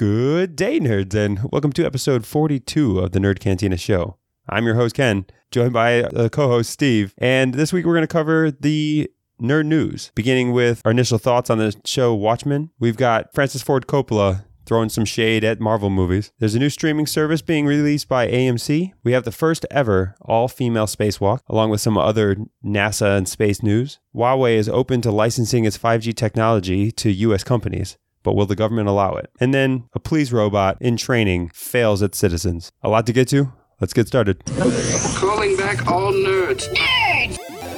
Good day, nerds, and welcome to episode 42 of the Nerd Cantina Show. I'm your host, Ken, joined by co-host Steve, and this week we're going to cover the nerd news, beginning with our initial thoughts on the show Watchmen. We've got Francis Ford Coppola throwing some shade at Marvel movies. There's a new streaming service being released by AMC. We have the first ever all-female spacewalk, along with some other NASA and space news. Huawei is open to licensing its 5G technology to U.S. companies. But will the government allow it? And then a police robot in training fails at citizens. A lot to get to. Let's get started. Calling back all nerds. Nerds!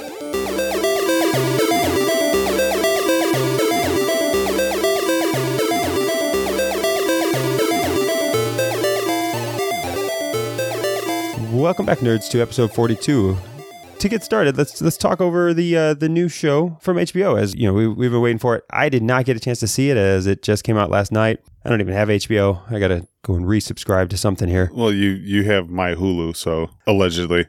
Welcome back, nerds, to episode 42. To get started, let's talk over the new show from HBO. As you know, we've been waiting for it. I did not get a chance to see it as it just came out last night. I don't even have HBO. I gotta go and resubscribe to something here. Well, you have my Hulu, so allegedly.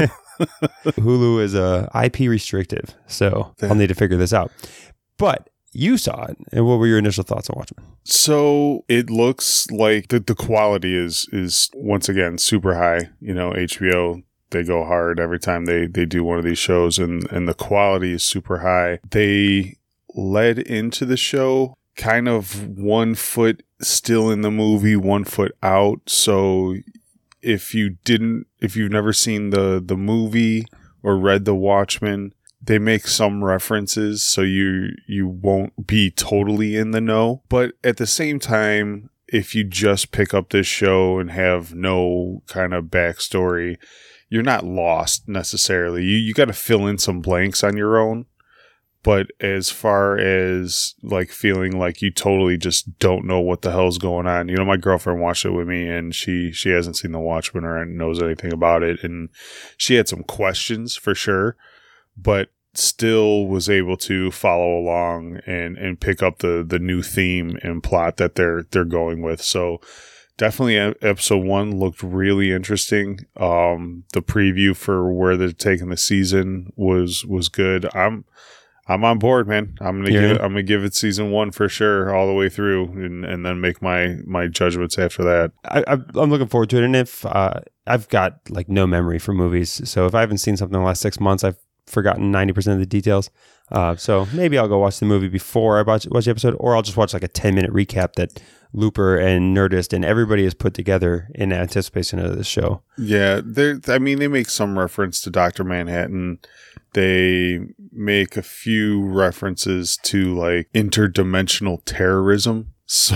Hulu is IP restrictive, so I'll need to figure this out. But you saw it, and what were your initial thoughts on Watchmen? So it looks like the quality is once again super high. You know, HBO. They go hard every time they do one of these shows, and the quality is super high. They led into the show kind of 1 foot still in the movie, 1 foot out. So if you've never seen the movie or read The Watchmen, they make some references so you won't be totally in the know. But at the same time, if you just pick up this show and have no kind of backstory, you're not lost necessarily. You got to fill in some blanks on your own. But as far as like feeling like you totally just don't know what the hell's going on, you know, my girlfriend watched it with me and she hasn't seen The Watchmen or knows anything about it. And she had some questions for sure, but still was able to follow along and pick up the new theme and plot that they're going with. So definitely episode 1 looked really interesting. The preview for where they're taking the season was good. I'm on board, man. I'm gonna give it season 1 for sure, all the way through, and then make my judgments after that. I'm looking forward to it. And if I've got like no memory for movies, so if I haven't seen something in the last 6 months, I've forgotten 90% of the details. So maybe I'll go watch the movie before I watch the episode, or I'll just watch like a 10-minute recap that Looper and Nerdist and everybody has put together in anticipation of this show. Yeah, they make some reference to Dr. Manhattan. They make a few references to like interdimensional terrorism.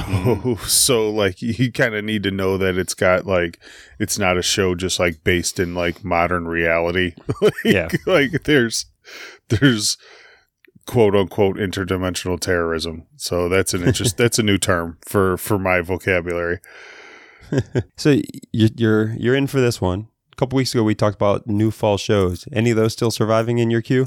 So like you kind of need to know that it's got like, it's not a show just like based in like modern reality. Like there's quote unquote interdimensional terrorism. So that's that's a new term for my vocabulary. So you're in for this one. A couple weeks ago we talked about new fall shows. Any of those still surviving in your queue?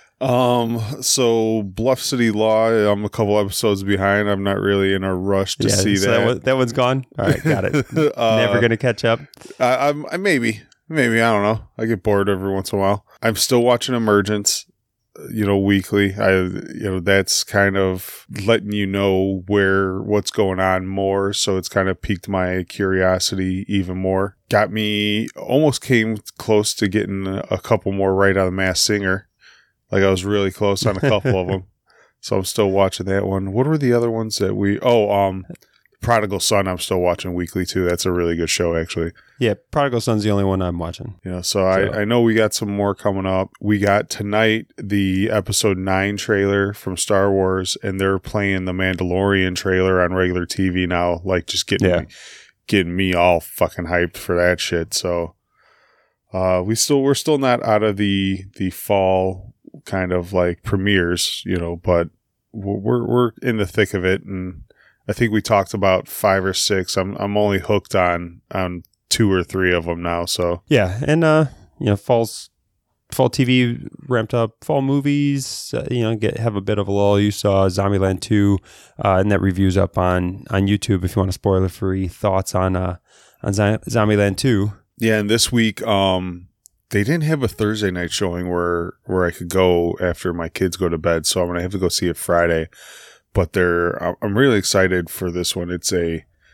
So Bluff City Law, I'm a couple episodes behind. I'm not really in a rush to see that. That one's gone. All right, got it. Never going to catch up. I maybe, I don't know. I get bored every once in a while. I'm still watching Emergence, weekly. That's kind of letting you know what's going on more. So it's kind of piqued my curiosity even more. Almost came close to getting a couple more right on The Masked Singer. Like I was really close on a couple of them. So I'm still watching that one. What were the other ones that Prodigal Son, I'm still watching weekly too. That's a really good show actually. Yeah, Prodigal Son's the only one I'm watching. So I know we got some more coming up. We got tonight the episode 9 trailer from Star Wars, and they're playing the Mandalorian trailer on regular TV now, like just getting me all fucking hyped for that shit. So we're still not out of the fall kind of like premieres, but we're in the thick of it, and I think we talked about 5 or 6. I'm only hooked on 2 or 3 of them now. So yeah, and fall TV ramped up. Fall movies, have a bit of a lull. You saw Zombieland 2, and that review's up on YouTube if you want a spoiler-free thoughts on Zombieland 2. Yeah, and this week they didn't have a Thursday night showing where I could go after my kids go to bed, so I'm gonna have to go see it Friday. But I'm really excited for this one. It's a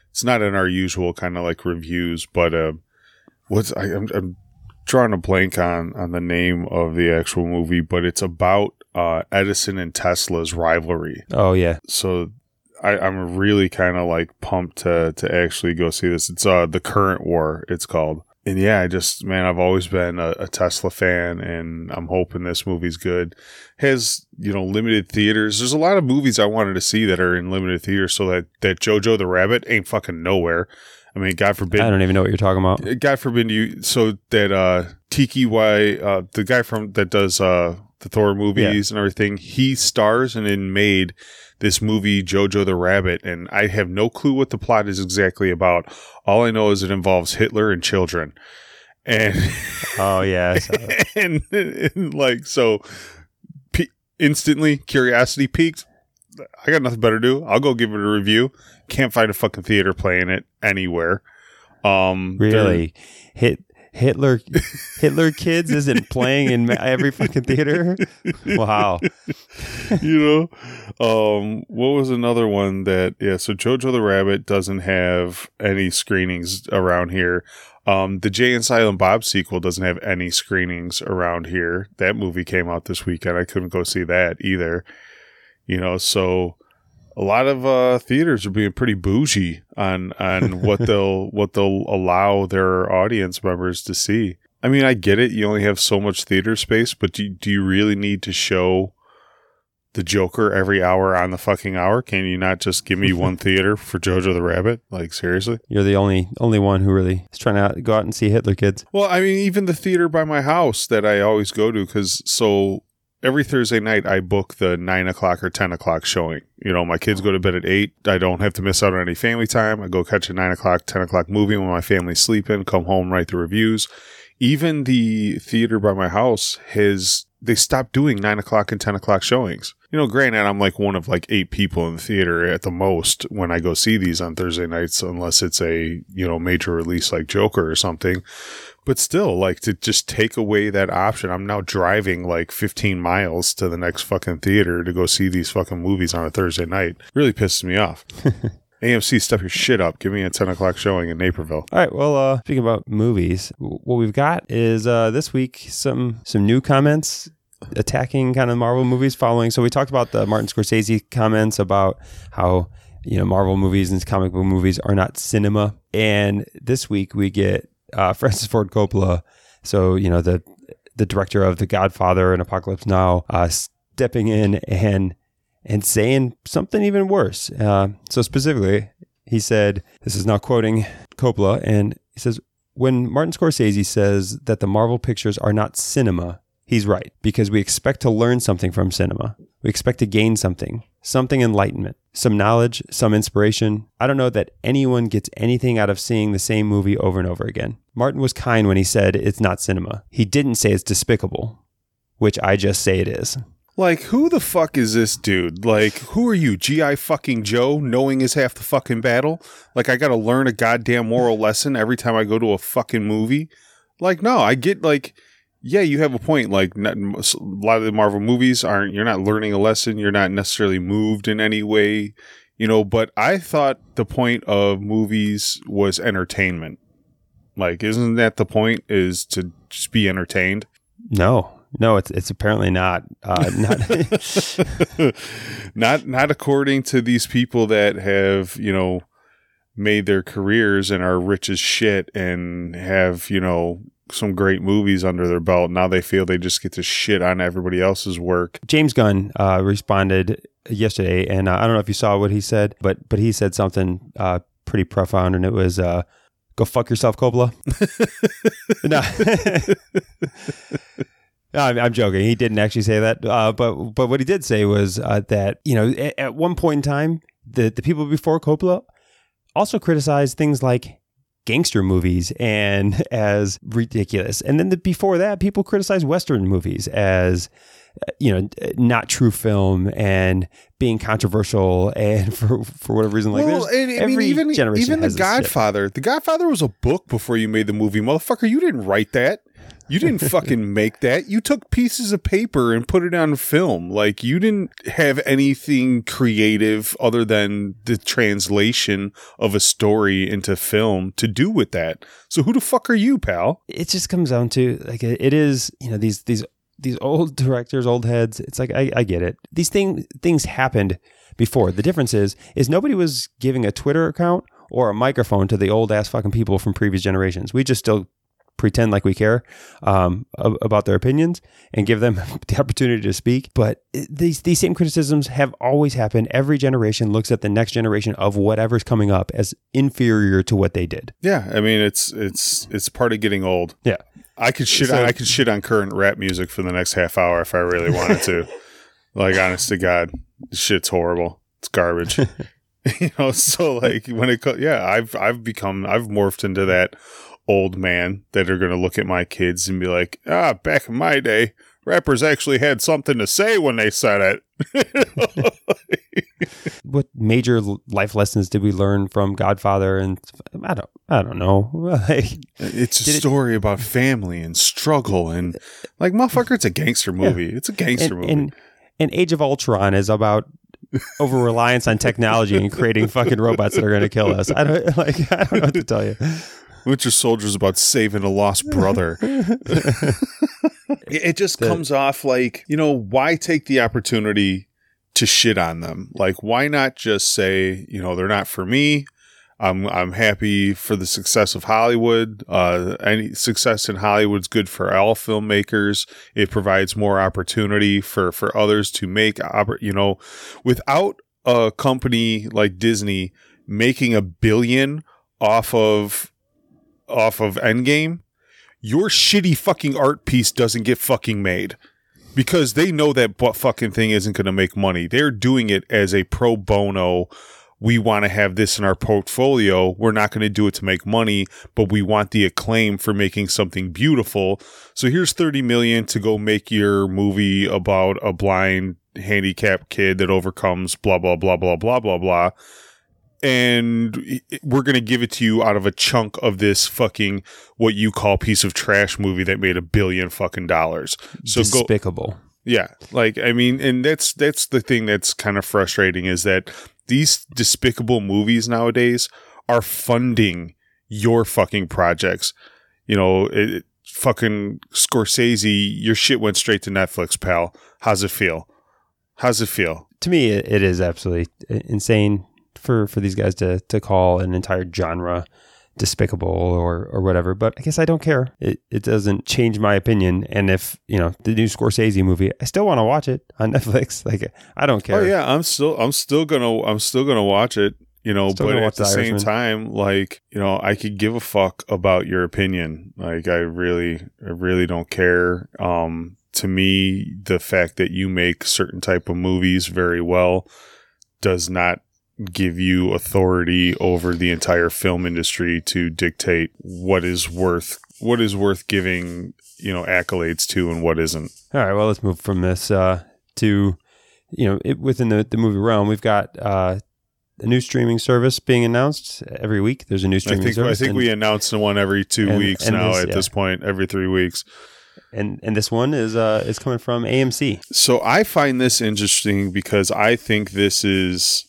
It's not in our usual kind of like reviews, but I'm drawing a blank on the name of the actual movie, but it's about Edison and Tesla's rivalry. Oh yeah. So I'm really kind of like pumped to actually go see this. It's The Current War, it's called. And yeah, I've always been a Tesla fan, and I'm hoping this movie's good. Has, limited theaters. There's a lot of movies I wanted to see that are in limited theaters, so that Jojo the Rabbit ain't fucking nowhere. I mean, God forbid. I don't even know what you're talking about. God forbid so that Tiki the guy that does the Thor movies and everything, he stars and then made this movie Jojo the Rabbit, and I have no clue what the plot is exactly about. All I know is it involves Hitler and children. And oh yeah. and like, so instantly curiosity peaked. I got nothing better to do. I'll go give it a review. Can't find a fucking theater playing it anywhere. Really? Hitler Kids isn't playing in every fucking theater? Wow. What was another one that, so Jojo the Rabbit doesn't have any screenings around here. The Jay and Silent Bob sequel doesn't have any screenings around here. That movie came out this weekend. I couldn't go see that either. So a lot of theaters are being pretty bougie on what they'll allow their audience members to see. I mean, I get it. You only have so much theater space, but do you really need to show the Joker every hour on the fucking hour? Can you not just give me one theater for Jojo the Rabbit? Like, seriously? You're the only one who really is trying to go out and see Hitler Kids. Well, I mean, even the theater by my house that I always go to, every Thursday night, I book the 9 o'clock or 10 o'clock showing. My kids go to bed at 8. I don't have to miss out on any family time. I go catch a 9 o'clock, 10 o'clock movie when my family's sleeping, come home, write the reviews. Even the theater by my house they stopped doing 9 o'clock and 10 o'clock showings. Granted, I'm like one of like 8 people in the theater at the most when I go see these on Thursday nights, unless it's a, major release like Joker or something. But still, like, to just take away that option, I'm now driving like 15 miles to the next fucking theater to go see these fucking movies on a Thursday night. Really pisses me off. AMC, step your shit up. Give me a 10 o'clock showing in Naperville. All right. Well, speaking about movies, what we've got is this week some new comments attacking kind of Marvel movies following. So we talked about the Martin Scorsese comments about how, Marvel movies and comic book movies are not cinema. And this week we get Francis Ford Coppola, so the director of The Godfather and Apocalypse Now, stepping in and saying something even worse. So specifically, he said, this is now quoting Coppola, and he says, when Martin Scorsese says that the Marvel pictures are not cinema, he's right, because we expect to learn something from cinema. We expect to gain something enlightenment, some knowledge, some inspiration. I don't know that anyone gets anything out of seeing the same movie over and over again. Martin was kind when he said it's not cinema. He didn't say it's despicable, which I just say it is. Like, who the fuck is this dude? Like, who are you, G.I. fucking Joe? Knowing is half the fucking battle? Like, I gotta learn a goddamn moral lesson every time I go to a fucking movie? Like, no, I get, like, yeah, you have a point. Like, a lot of the Marvel movies you're not learning a lesson. You're not necessarily moved in any way, but I thought the point of movies was entertainment. Like, isn't that the point, is to just be entertained? No, it's apparently not. Not according to these people that have, made their careers and are rich as shit and have, some great movies under their belt. Now they feel they just get to shit on everybody else's work. James Gunn responded yesterday, and I don't know if you saw what he said, but he said something pretty profound, and it was, go fuck yourself, Coppola. No. No, I'm joking. He didn't actually say that. But what he did say was that, at one point in time, the people before Coppola also criticized things like gangster movies and as ridiculous. And then before that, people criticized Western movies as, not true film and being controversial, and for whatever reason, like every generation even has The Godfather. The Godfather was a book before you made the movie, motherfucker. You didn't write that. You didn't fucking make that. You took pieces of paper and put it on film. Like, you didn't have anything creative other than the translation of a story into film to do with that. So who the fuck are you, pal? It just comes down to, like, it is, you know, these old directors, old heads. It's like, I get it. These things happened before. The difference is nobody was giving a Twitter account or a microphone to the old ass fucking people from previous generations. We just still pretend like we care about their opinions and give them the opportunity to speak. But these same criticisms have always happened. Every generation looks at the next generation of whatever's coming up as inferior to what they did. Yeah, I mean, it's part of getting old. Yeah, I could shit on current rap music for the next half hour if I really wanted to. Like, honest to God, this shit's horrible. It's garbage. You know, so like when it I've morphed into that old man that are going to look at my kids and be like, back in my day, rappers actually had something to say when they said it. What major life lessons did we learn from Godfather? And I don't know. Like, it's a story about family and struggle and like, motherfucker, it's a gangster movie. Yeah. It's a gangster movie. And Age of Ultron is about over reliance on technology and creating fucking robots that are going to kill us. I don't know what to tell you. Winter Soldier's about saving a lost brother. It just comes off like, you know, why take the opportunity to shit on them? Like, why not just say, you know, they're not for me. I'm happy for the success of Hollywood. Any success in Hollywood's good for all filmmakers. It provides more opportunity for others to make, you know, without a company like Disney making $1 billion off of Endgame, your shitty fucking art piece doesn't get fucking made. Because they know that fucking thing isn't going to make money. They're doing it as a pro bono. We want to have this in our portfolio. We're not going to do it to make money, but we want the acclaim for making something beautiful. So here's $30 million to go make your movie about a blind handicapped kid that overcomes blah, blah, blah, blah, blah, blah, blah. And we're going to give it to you out of a chunk of this fucking what you call piece of trash movie that made $1 billion fucking dollars. So despicable. Yeah. Like, I mean, and that's the thing that's kind of frustrating is that these despicable movies nowadays are funding your fucking projects. You know, fucking Scorsese, your shit went straight to Netflix, pal. How's it feel? To me, it is absolutely insane for these guys to call an entire genre despicable or whatever, but I guess I don't care. It doesn't change my opinion. And if, you know, the new Scorsese movie, I still want to watch it on Netflix. Like, I don't care. Oh yeah, I'm still gonna watch it, you know, but at the same time, like, you know, I could give a fuck about your opinion. Like, I really don't care. To me, the fact that you make certain type of movies very well does not give you authority over the entire film industry to dictate what is worth giving, you know, accolades to and what isn't. All right, well, let's move from this to, you know, within the movie realm. We've got a new streaming service being announced every week. There's a new streaming service. I think we announce one every 2 weeks now. At this point, every 3 weeks. And this one is coming from AMC. So I find this interesting because I think this is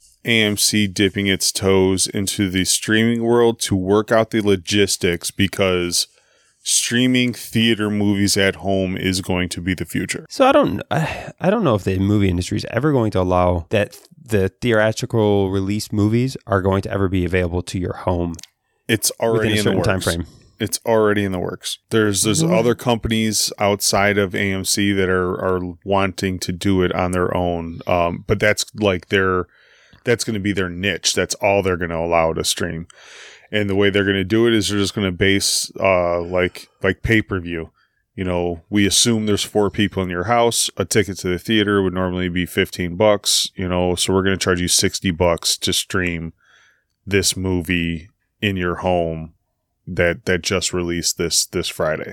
AMC dipping its toes into the streaming world to work out the logistics, because streaming theater movies at home is going to be the future. So I don't know if the movie industry is ever going to allow that the theatrical release movies are going to ever be available to your home. It's already in the works. Time frame. It's already in the works. There's other companies outside of AMC that are wanting to do it on their own. But that's like that's going to be their niche. That's all they're going to allow to stream. And the way they're going to do it is they're just going to base like pay-per-view. You know, we assume there's 4 people in your house. A ticket to the theater would normally be $15, you know, so we're going to charge you $60 to stream this movie in your home that just released this Friday.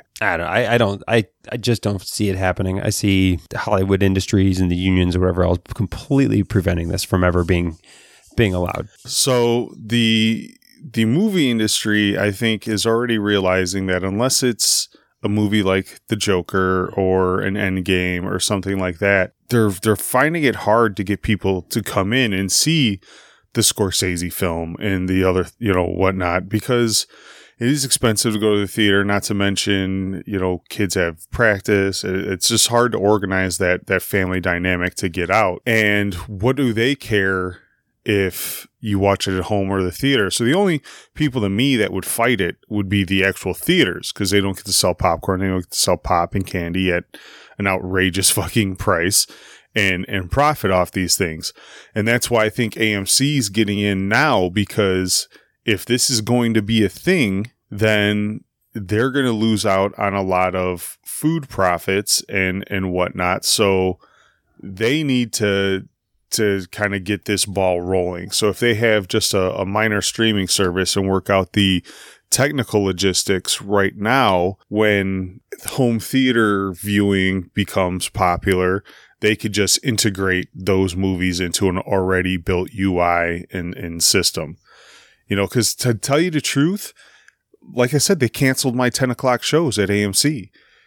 I just don't see it happening. I see the Hollywood industries and the unions or whatever else completely preventing this from ever being allowed. So the movie industry, I think, is already realizing that unless it's a movie like The Joker or an Endgame or something like that, they're finding it hard to get people to come in and see the Scorsese film and the other, whatnot, because it is expensive to go to the theater, not to mention, kids have practice. It's just hard to organize that family dynamic to get out. And what do they care if you watch it at home or the theater? So the only people to me that would fight it would be the actual theaters, because they don't get to sell popcorn. They don't get to sell pop and candy at an outrageous fucking price and profit off these things. And that's why I think AMC is getting in now, because if this is going to be a thing, then they're going to lose out on a lot of food profits and whatnot. So they need to kind of get this ball rolling. So if they have just a minor streaming service and work out the technical logistics right now, when home theater viewing becomes popular, they could just integrate those movies into an already built UI and system. Because to tell you the truth, like I said, they canceled my 10 o'clock shows at AMC.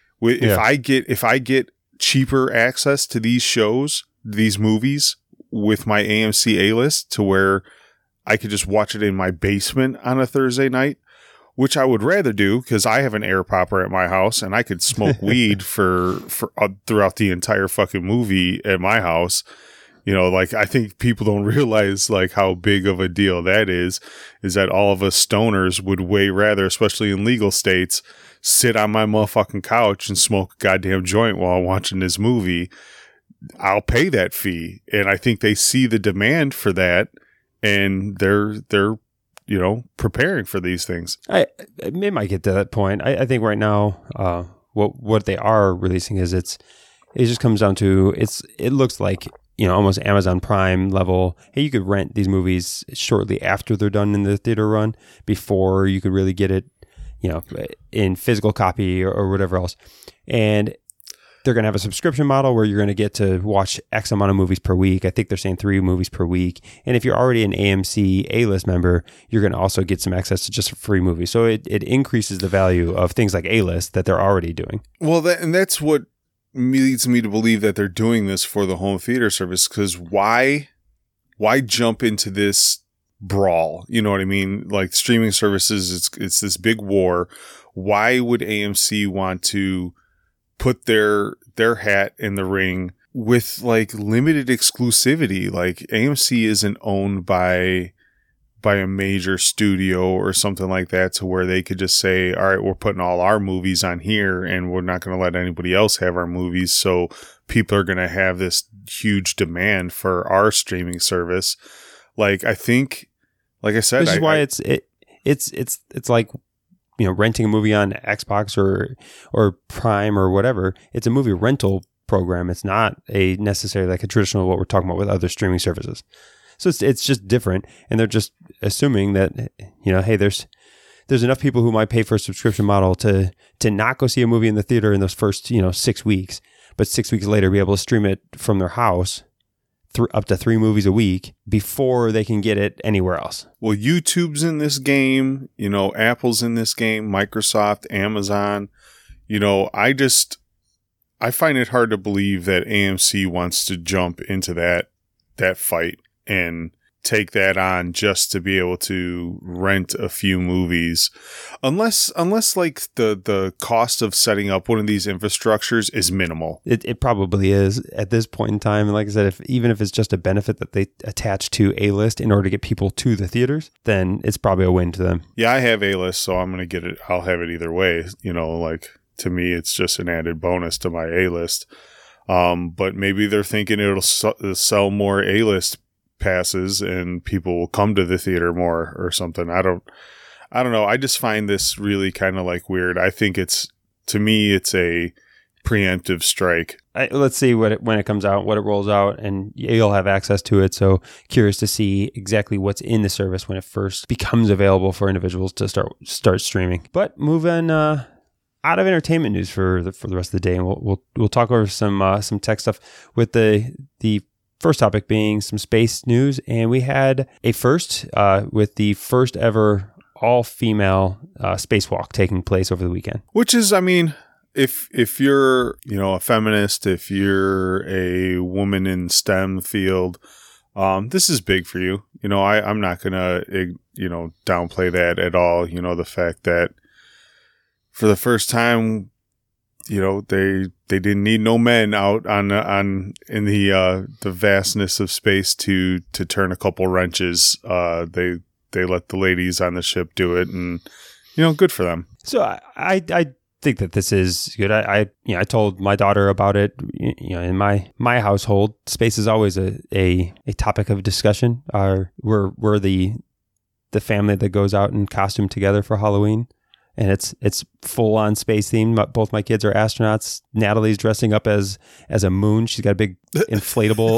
If I get cheaper access to these shows, these movies with my AMC A-list, to where I could just watch it in my basement on a Thursday night, which I would rather do, because I have an air popper at my house and I could smoke weed for throughout the entire fucking movie at my house. I think people don't realize how big of a deal that is that all of us stoners would way rather, especially in legal states, sit on my motherfucking couch and smoke a goddamn joint while watching this movie. I'll pay that fee. And I think they see the demand for that, and they're preparing for these things. It might get to that point. I think right now, what they are releasing is it just comes down to, it looks like, almost Amazon Prime level. Hey, you could rent these movies shortly after they're done in the theater run, before you could really get it, in physical copy or whatever else. And they're going to have a subscription model where you're going to get to watch X amount of movies per week. I think they're saying 3 movies per week. And if you're already an AMC A-list member, you're going to also get some access to just free movies. So it increases the value of things like A-list that they're already doing. Well, that's what leads me to believe that they're doing this for the home theater service, because why jump into this brawl? You know what I mean? Like, streaming services, it's this big war. Why would AMC want to put their hat in the ring with limited exclusivity? AMC isn't owned by a major studio or something like that, to where they could just say, all right, we're putting all our movies on here and we're not going to let anybody else have our movies. So people are going to have this huge demand for our streaming service. I think, like I said, this is why it's like, renting a movie on Xbox or Prime or whatever. It's a movie rental program. It's not necessarily like a traditional, what we're talking about with other streaming services. So it's just different, and they're just assuming that, hey, there's enough people who might pay for a subscription model to not go see a movie in the theater in those first 6 weeks, but 6 weeks later be able to stream it from their house, up to 3 movies a week, before they can get it anywhere else. Well, YouTube's in this game, Apple's in this game, Microsoft, Amazon. I find it hard to believe that AMC wants to jump into that fight and take that on just to be able to rent a few movies, unless the cost of setting up one of these infrastructures is minimal. It probably is at this point in time. And like I said, even if it's just a benefit that they attach to A-list in order to get people to the theaters, then it's probably a win to them. Yeah, I have A-list, so I'm going to get it. I'll have it either way. To me, it's just an added bonus to my A-list. But maybe they're thinking it'll sell more A-list passes and people will come to the theater more or something. I don't know. I just find this really kind of weird. I think to me, it's a preemptive strike. Let's see when it comes out, what it rolls out, and you'll have access to it. So curious to see exactly what's in the service when it first becomes available for individuals to start streaming. But moving out of entertainment news for the rest of the day, and we'll talk over some tech stuff, with the first topic being some space news. And we had a first with the first ever all-female spacewalk taking place over the weekend. Which is, if you're, a feminist, if you're a woman in STEM field, this is big for you. I'm not going to, downplay that at all. The fact that for the first time, they didn't need no men out in the vastness of space to turn a couple wrenches. They let the ladies on the ship do it, and good for them. So I think that this is good. I told my daughter about it. In my household, space is always a topic of discussion. We're the family that goes out in costume together for Halloween. And it's full on space themed. Both my kids are astronauts. Natalie's dressing up as a moon. She's got a big inflatable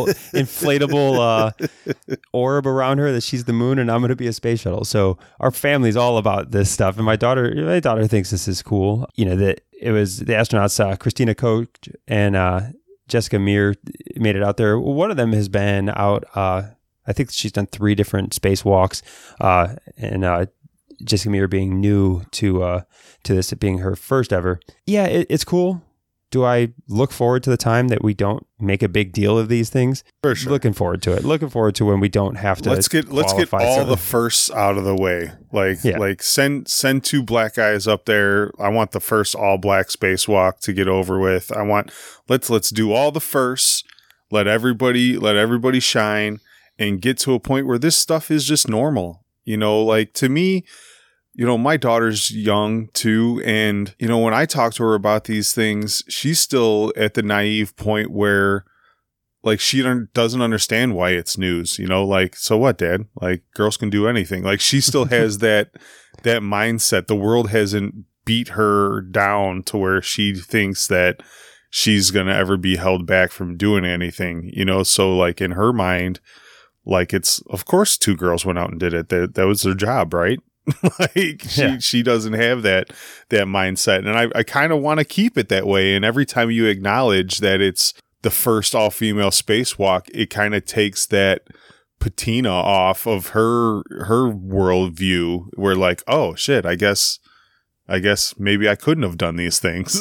orb around her that she's the moon, and I'm going to be a space shuttle. So our family's all about this stuff. And my daughter thinks this is cool. That it was the astronauts, Christina Koch and Jessica Meir made it out there. One of them has been out. I think she's done 3 different spacewalks, and Jessica Meir being new to this, it being her first ever. Yeah, it's cool. Do I look forward to the time that we don't make a big deal of these things? For sure. Looking forward to it. Looking forward to when we don't have to. Let's get all the firsts out of the way. Like send 2 black guys up there. I want the first all black spacewalk to get over with. Let's do all the firsts. Let everybody shine and get to a point where this stuff is just normal. To me, my daughter's young too. And, when I talk to her about these things, she's still at the naive point where she doesn't understand why it's news, so what, Dad? Girls can do anything. She still has that mindset. The world hasn't beat her down to where she thinks that she's going to ever be held back from doing anything, so in her mind, it's, of course, 2 girls went out and did it. That was their job, right? She doesn't have that mindset. And I kind of want to keep it that way. And every time you acknowledge that it's the first all-female spacewalk, it kind of takes that patina off of her worldview. Where oh, shit, I guess maybe I couldn't have done these things.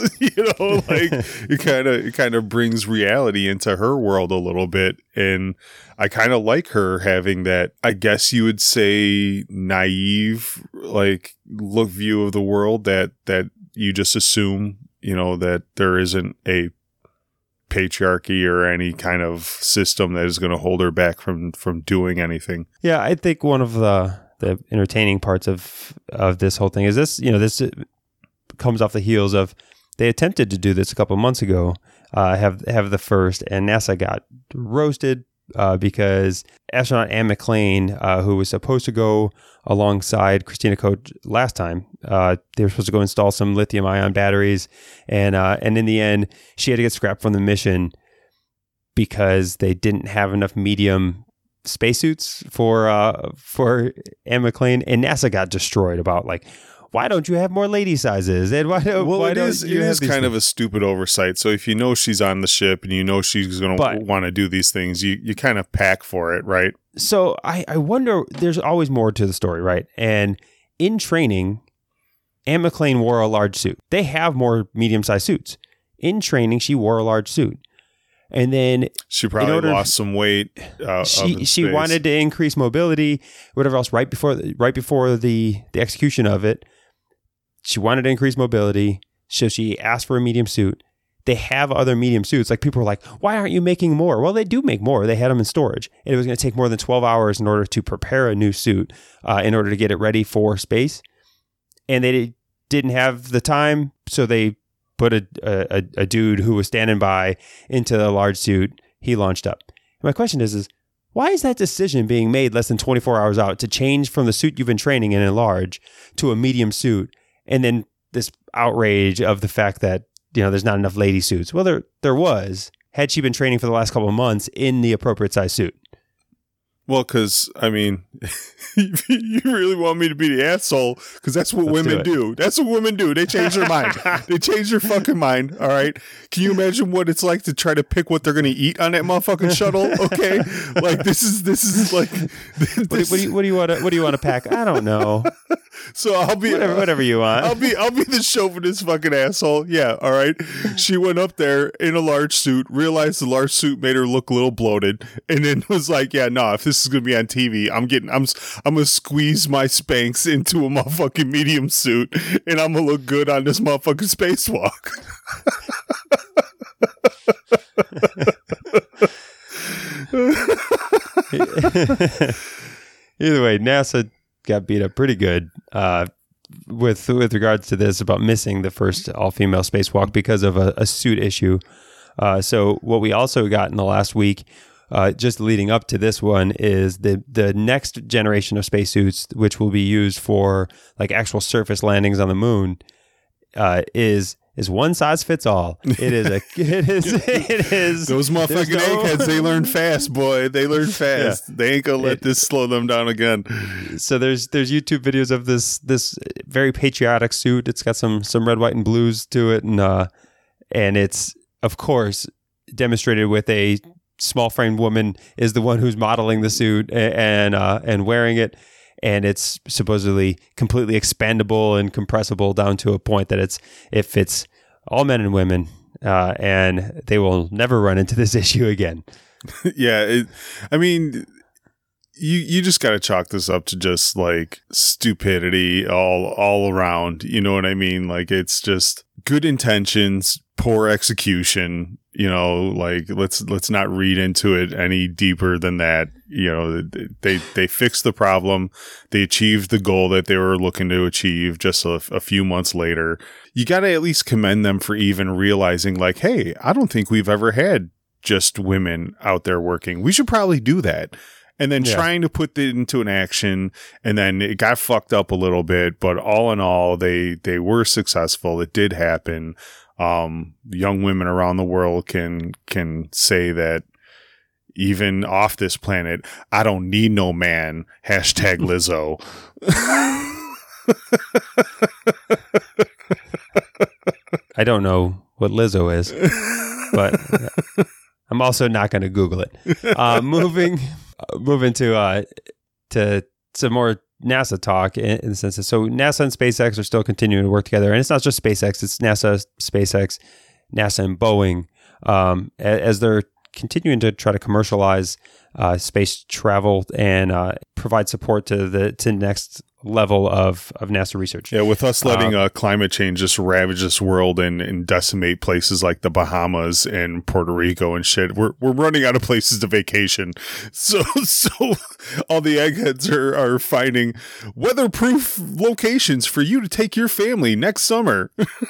It kind of brings reality into her world a little bit. And I kind of like her having that, I guess you would say, naive, look view of the world that you just assume, that there isn't a patriarchy or any kind of system that is going to hold her back from doing anything. Yeah, I think one of the entertaining parts of this whole thing is this, this comes off the heels of, they attempted to do this a couple of months ago, have the first, and NASA got roasted because astronaut Anne McClain, who was supposed to go alongside Christina Koch last time, they were supposed to go install some lithium-ion batteries, and in the end, she had to get scrapped from the mission because they didn't have enough medium spacesuits for Anne McClain, and NASA got destroyed about why don't you have more lady sizes? And it is kind of a stupid oversight. So if she's on the ship and she's going to want to do these things, you kind of pack for it, right? So I wonder, there's always more to the story, right? And in training, Anne McClain wore a large suit. They have more medium-sized suits. In training, she wore a large suit. And then she probably lost some weight. She wanted to increase mobility, whatever else. Right before the execution of it, she wanted to increase mobility, so she asked for a medium suit. They have other medium suits. People were like, "Why aren't you making more?" Well, they do make more. They had them in storage, and it was going to take more than 12 hours in order to prepare a new suit, in order to get it ready for space. And they didn't have the time, so they put a dude who was standing by into the large suit. He launched up. And my question is why is that decision being made less than 24 hours out to change from the suit you've been training in large to a medium suit, and then this outrage of the fact that there's not enough lady suits? Well, there was, had she been training for the last couple of months in the appropriate size suit. Well, because, you really want me to be the asshole, because that's what women do. That's what women do. They change their mind. They change their fucking mind, all right? Can you imagine what it's like to try to pick what they're going to eat on that motherfucking shuttle, okay? This is like... What do you want to pack? I don't know. So I'll be whatever you want. I'll be the chauvinist fucking asshole. Yeah, all right. She went up there in a large suit, realized the large suit made her look a little bloated, and then was like, "Yeah, no, if this is gonna be on TV, I'm gonna squeeze my Spanx into a motherfucking medium suit, and I'm gonna look good on this motherfucking spacewalk." Either way, NASA got beat up pretty good with regards to this about missing the first all-female spacewalk because of a suit issue. So what we also got in the last week, just leading up to this one, is the next generation of spacesuits, which will be used for like actual surface landings on the moon, is one size fits all. It is. Those motherfucking eggheads, they learn fast, boy. They learn fast. Yeah. They ain't gonna let this slow them down again. So there's YouTube videos of this very patriotic suit. It's got some red, white, and blues to it, and it's of course demonstrated with a small framed woman is the one who's modeling the suit and wearing it. And it's supposedly completely expandable and compressible down to a point that it fits all men and women, and they will never run into this issue again. Yeah, I mean, you just got to chalk this up to just like stupidity all around. You know what I mean? Like it's just good intentions, poor execution. You know, like let's not read into it any deeper than that. You know, they fixed the problem. They achieved the goal that they were looking to achieve just a few months later. You got to at least commend them for even realizing like, hey, I don't think we've ever had just women out there working. We should probably do that. And then trying to put it into an action, and then it got fucked up a little bit. But all in all, they were successful. It did happen. Young women around the world can say that even off this planet, I don't need no man. Hashtag Lizzo. I don't know what Lizzo is, but I'm also not going to Google it. Moving to some more NASA talk in the sense that so NASA and SpaceX are still continuing to work together, and it's not just SpaceX; it's NASA, SpaceX, NASA, and Boeing as they're continuing to try to commercialize space travel and provide support to the next level of NASA research. Yeah, with us letting climate change just ravage this world and decimate places like the Bahamas and Puerto Rico and shit, we're running out of places to vacation. So all the eggheads are finding weatherproof locations for you to take your family next summer.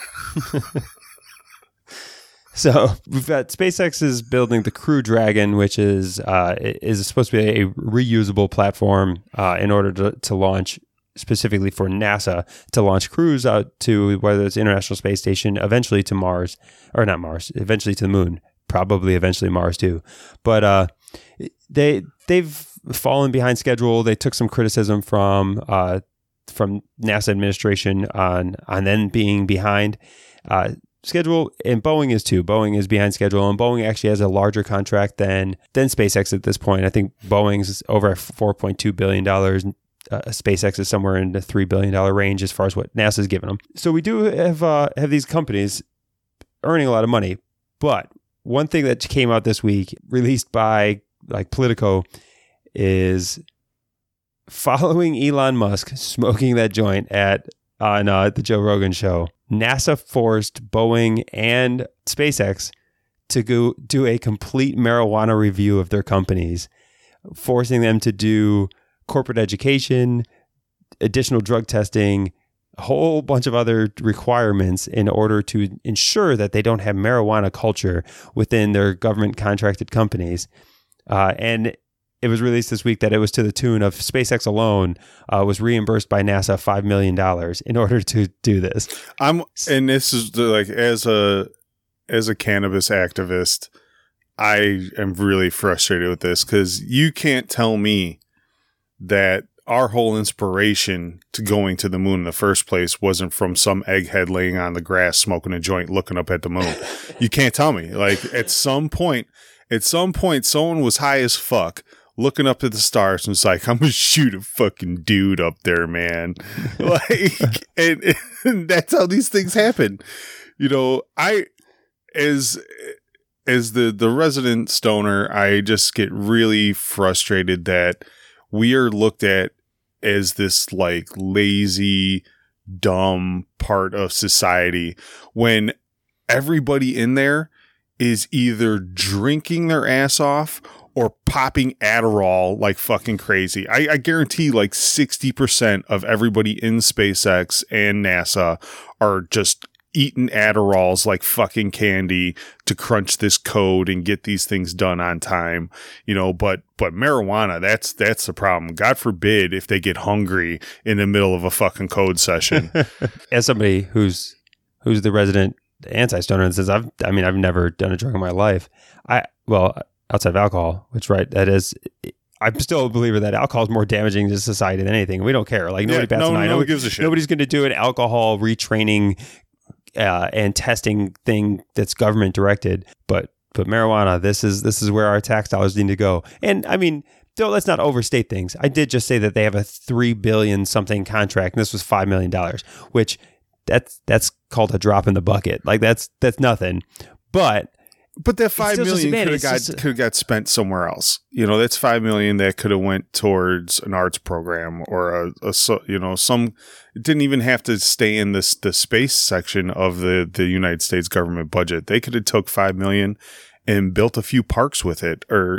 So we've got SpaceX is building the Crew Dragon, which is supposed to be a reusable platform in order to launch specifically for NASA to launch crews out to whether it's International Space Station, eventually to Mars, or not Mars, eventually to the moon, probably eventually Mars too. But they've fallen behind schedule. They took some criticism from NASA administration on them being behind schedule, and Boeing is too. Boeing is behind schedule, and Boeing actually has a larger contract than SpaceX at this point. I think Boeing's over $4.2 billion. SpaceX is somewhere in the $3 billion range as far as what NASA's given them. So we do have these companies earning a lot of money. But one thing that came out this week, released by like Politico, is following Elon Musk smoking that joint on the Joe Rogan show. NASA forced Boeing and SpaceX to go do a complete marijuana review of their companies, forcing them to do corporate education, additional drug testing, a whole bunch of other requirements in order to ensure that they don't have marijuana culture within their government contracted companies. And it was released this week that it was to the tune of SpaceX alone was reimbursed by NASA $5 million in order to do this. And this is like as a cannabis activist, I am really frustrated with this because you can't tell me that our whole inspiration to going to the moon in the first place wasn't from some egghead laying on the grass smoking a joint looking up at the moon. You can't tell me. Like at some point someone was high as fuck looking up at the stars and was like, I'm gonna shoot a fucking dude up there, man. Like, and that's how these things happen. You know, as the resident stoner, I just get really frustrated that we are looked at as this like lazy, dumb part of society when everybody in there is either drinking their ass off or popping Adderall like fucking crazy. I guarantee like 60% of everybody in SpaceX and NASA are just eating Adderalls like fucking candy to crunch this code and get these things done on time, you know, but marijuana, that's the problem. God forbid if they get hungry in the middle of a fucking code session. As somebody who's the resident anti-stoner and says, I've never done a drug in my life. Outside of alcohol, which that is, I'm still a believer that alcohol is more damaging to society than anything. We don't care. Like nobody bats an eye. Nobody gives a shit. Nobody's going to do an alcohol retraining and testing thing that's government directed, but marijuana, this is where our tax dollars need to go. And I mean, let's not overstate things. I did just say that they have a $3 billion something contract, and this was $5 million, which that's called a drop in the bucket. Like that's nothing. But that $5 million could have got spent somewhere else. You know, that's $5 million that could have went towards an arts program or some. It didn't even have to stay in the space section of the United States government budget. They could have took $5 million and built a few parks with it. Or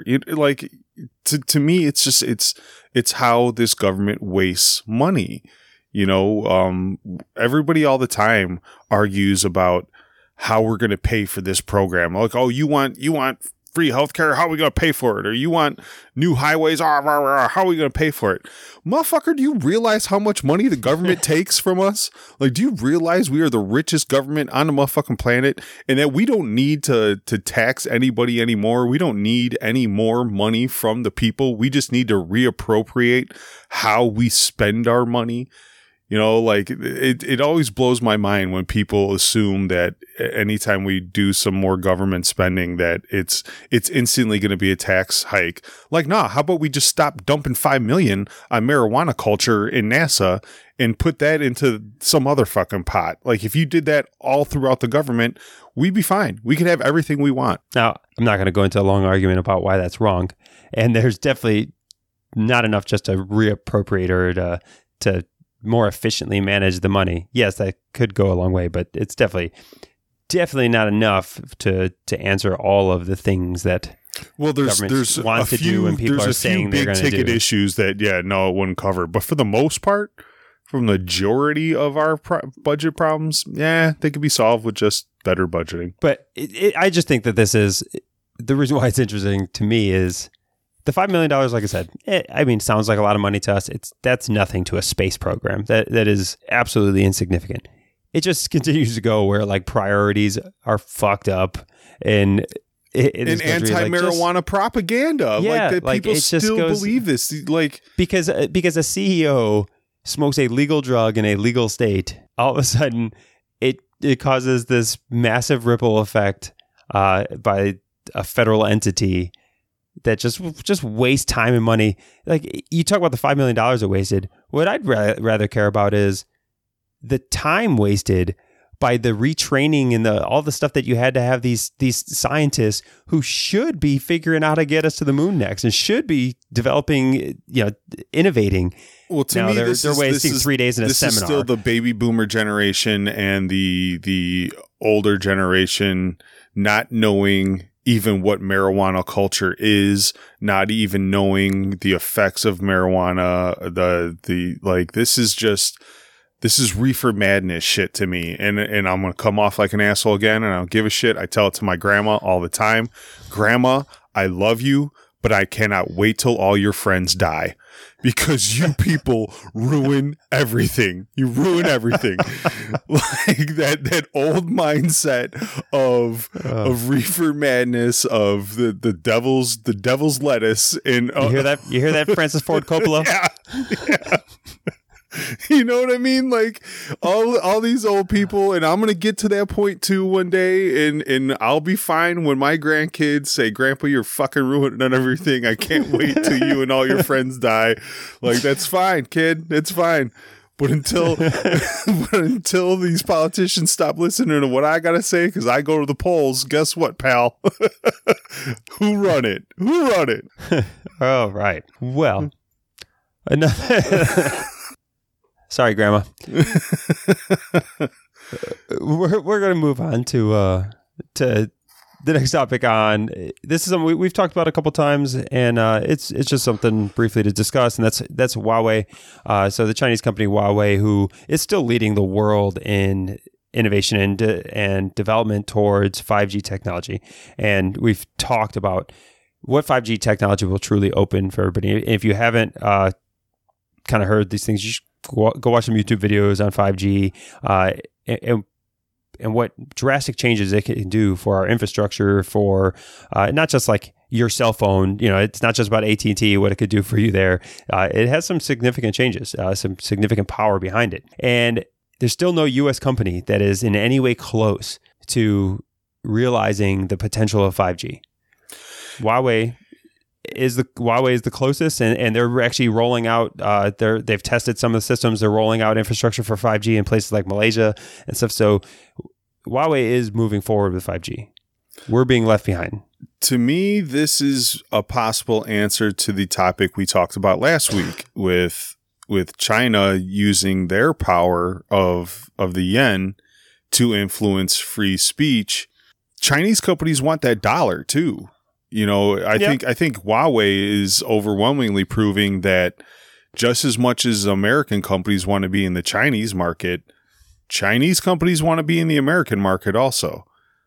to me, it's just it's how this government wastes money. You know, everybody all the time argues about how we're going to pay for this program. Like, oh, you want free healthcare? How are we going to pay for it? Or you want new highways? How are we going to pay for it? Motherfucker, do you realize how much money the government takes from us? Like, do you realize we are the richest government on the motherfucking planet and that we don't need to tax anybody anymore? We don't need any more money from the people. We just need to reappropriate how we spend our money. You know, like it always blows my mind when people assume that anytime we do some more government spending that it's instantly going to be a tax hike. Like, nah, how about we just stop dumping $5 million on marijuana culture in NASA and put that into some other fucking pot? Like, if you did that all throughout the government, we'd be fine. We could have everything we want. Now, I'm not going to go into a long argument about why that's wrong. And there's definitely not enough just to reappropriate or to more efficiently manage the money. Yes, that could go a long way, but it's definitely not enough to answer all of the things that there's wants to do when people are saying they're going to do. There's a few big ticket issues that it wouldn't cover. But for the most part, from the majority of our budget problems, they could be solved with just better budgeting. But I just think that this is the reason why it's interesting to me is the $5 million, like I said, sounds like a lot of money to us. That's nothing to a space program. That is absolutely insignificant. It just continues to go where like priorities are fucked up and anti-marijuana propaganda. Yeah, like that people still believe this. Like because a CEO smokes a legal drug in a legal state, all of a sudden it causes this massive ripple effect by a federal entity that just wastes time and money. Like you talk about the $5 million it wasted. What I'd rather care about is the time wasted by the retraining and all the stuff that you had to have these scientists who should be figuring out how to get us to the moon next and should be developing, innovating. Well, to me, they're wasting 3 days in a seminar. This is still the baby boomer generation and the older generation not knowing even what marijuana culture is, not even knowing the effects of marijuana. This is reefer madness shit to me. And I'm going to come off like an asshole again, and I don't give a shit. I tell it to my grandma all the time. Grandma, I love you, but I cannot wait till all your friends die because you people ruin everything. You ruin everything. Like that old mindset of reefer madness, of the devil's lettuce. And you hear that? You hear that, Francis Ford Coppola? Yeah. You know what I mean? Like all these old people, and I'm gonna get to that point too one day, and I'll be fine when my grandkids say, "Grandpa, you're fucking ruining everything. I can't wait till you and all your friends die." Like, that's fine, kid. It's fine. But until these politicians stop listening to what I gotta say, because I go to the polls, guess what, pal? Who run it? Oh, right. Well, another. Sorry, Grandma. We're going to move on to the next topic. On this is something we've talked about a couple times, and it's just something briefly to discuss, and that's Huawei. So the Chinese company Huawei, who is still leading the world in innovation and development towards 5G technology, and we've talked about what 5G technology will truly open for everybody. If you haven't kind of heard these things, you should go watch some YouTube videos on 5G and what drastic changes it can do for our infrastructure, for not just like your cell phone. You know, it's not just about AT&T, what it could do for you there. It has some significant changes, some significant power behind it. And there's still no U.S. company that is in any way close to realizing the potential of 5G. Huawei is the closest, and they're actually rolling out. They've tested some of the systems. They're rolling out infrastructure for 5G in places like Malaysia and stuff. So Huawei is moving forward with 5G. We're being left behind. To me, this is a possible answer to the topic we talked about last week with China using their power of the yen to influence free speech. Chinese companies want that dollar too. You know, I think Huawei is overwhelmingly proving that just as much as American companies want to be in the Chinese market, Chinese companies want to be in the American market also.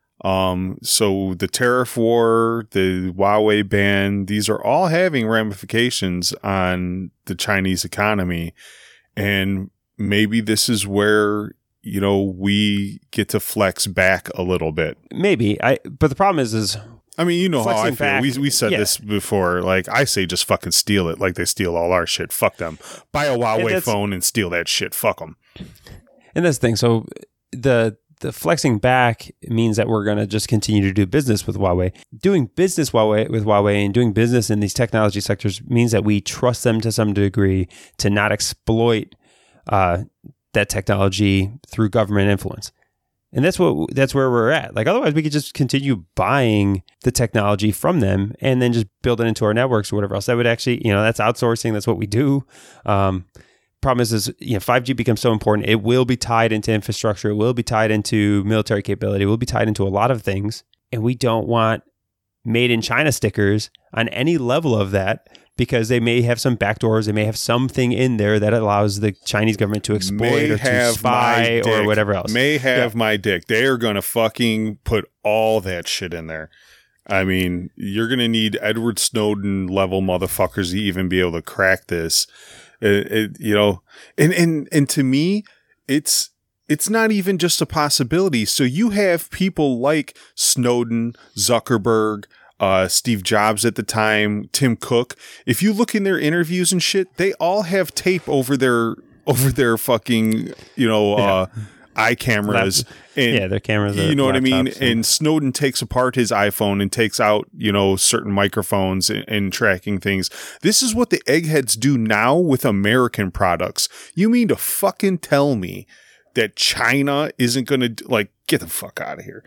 So the tariff war, the Huawei ban, these are all having ramifications on the Chinese economy. And maybe this is where, you know, we get to flex back a little bit. Maybe. But the problem is I mean, you know how I feel. Back, we said this before. Like, I say just fucking steal it like they steal all our shit. Fuck them. Buy a Huawei phone and steal that shit. Fuck them. And that's the thing. So the flexing back means that we're going to just continue to do business with Huawei. Doing business with Huawei and doing business in these technology sectors means that we trust them to some degree to not exploit that technology through government influence. And that's where we're at. Like, otherwise we could just continue buying the technology from them and then just build it into our networks or whatever else. That would actually, you know, that's outsourcing. That's what we do. Problem is, you know, 5G becomes so important. It will be tied into infrastructure. It will be tied into military capability. It will be tied into a lot of things. And we don't want made in China stickers on any level of that, because they may have some backdoors. They may have something in there that allows the Chinese government to exploit or to spy or whatever else. May have my dick. They are going to fucking put all that shit in there. I mean, you're going to need Edward Snowden level motherfuckers to even be able to crack this. You know, and to me, it's not even just a possibility. So you have people like Snowden, Zuckerberg, Steve Jobs at the time, Tim Cook. If you look in their interviews and shit, they all have tape over their fucking, you know, eye cameras. And, their cameras. You know what I mean? And Snowden takes apart his iPhone and takes out, you know, certain microphones and tracking things. This is what the eggheads do now with American products. You mean to fucking tell me that China isn't going to, like, get the fuck out of here?